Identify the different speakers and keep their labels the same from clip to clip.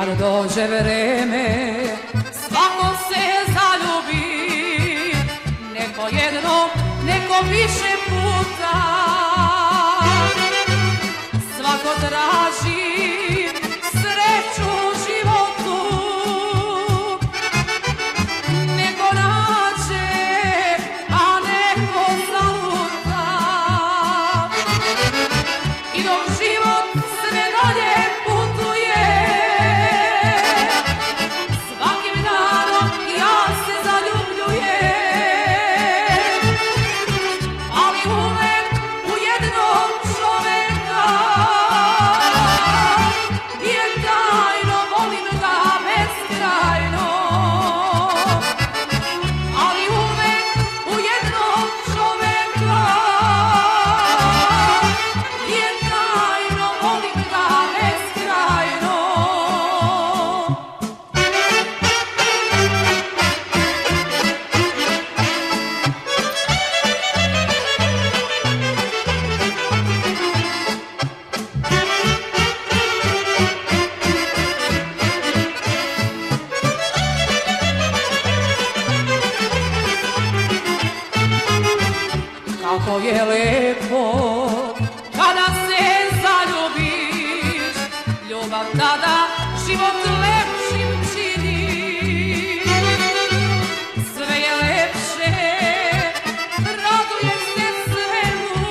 Speaker 1: Kad dođe vreme, svako se zaljubi, neko jednom, neko više puta. Svako traži sreću u životu, neko nađe, a neko zaluta. I dok život sve dalje putuje, svakim danom ja se zaljubljujem, ali uvek u jednog čoveka, jer tajno volim ga beskrajno. Ali uvek u jednog čoveka, jer tajno volim ga beskrajno. Kako je lepo kada se zaljubiš, ljubav tada život lepšim čini. Sve je lepše, radujem se svemu,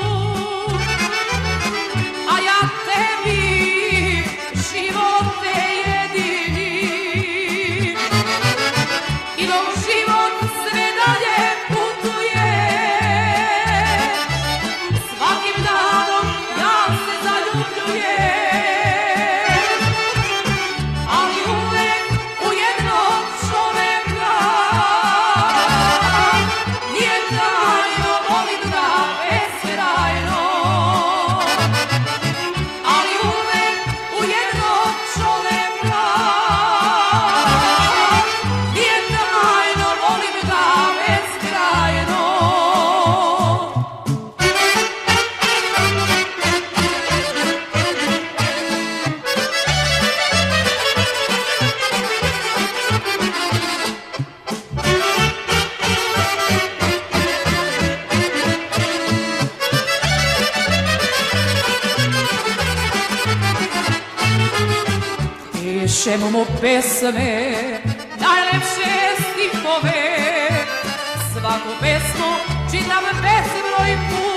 Speaker 1: a ja tebi, živote jedini. I dok život sve dalje putuje, svakim danom ja se zaljubljujem, ali uvek u jednog čoveka, nije tajno volim ga beskrajno. Ali uvek u jednog čoveka, nije tajno volim ga beskrajno. Pišem mu pesme, najlepše stihove, svaku pesmu čitam bezbroj puta.